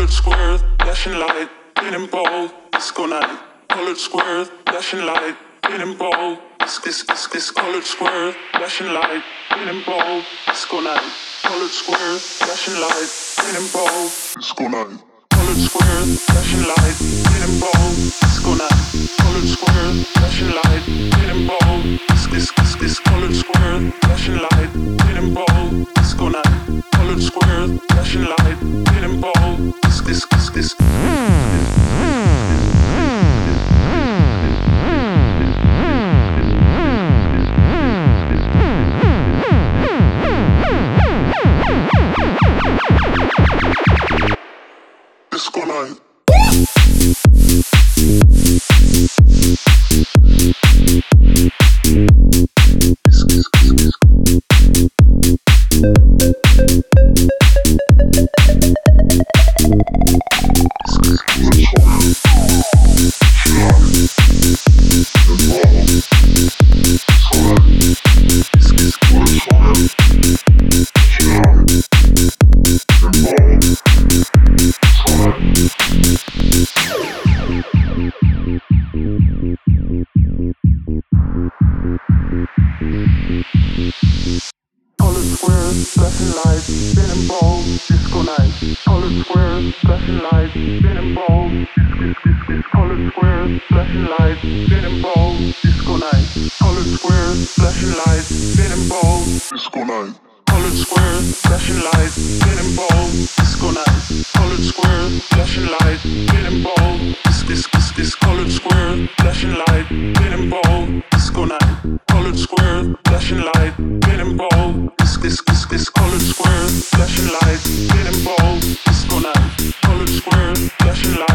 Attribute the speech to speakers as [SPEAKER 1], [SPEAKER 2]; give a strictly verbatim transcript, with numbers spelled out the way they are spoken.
[SPEAKER 1] colored squares, flashing light, getting bold, disco night. Colored squares, flashing light, getting bold, kiss kiss kiss kiss. Colored squares, flashing light, getting bold, disco night. Colored squares, flashing light, getting bold, disco night. Colored squares, flashing light, getting bold, disco night. Colored squares, flashing light, getting bold, kiss kiss kiss kiss. Colored squares, flashing light, getting bold, disco night. Colored squares, flashing light, getting bold, kiss kiss kiss kiss. Disco night. Colored squares, flashing lights, getting bold, disco night. Colored squares, flashing lights, getting bold, kiss kiss kiss kiss. Colored squares, flashing lights, getting bold, disco night. Colored squares, flashing lights, getting bold, disco night. Colored squares, flashing lights, getting bold, disco night. Colored squares, flashing lights, getting bold, kiss kiss kiss kiss. Colored squares, flashing light, getting bold, disco night. Colored squares, flashing light, getting bold, kiss kiss kiss kiss. Colored squares, flashing light, getting bold, disco night. Colored squares, flashing light.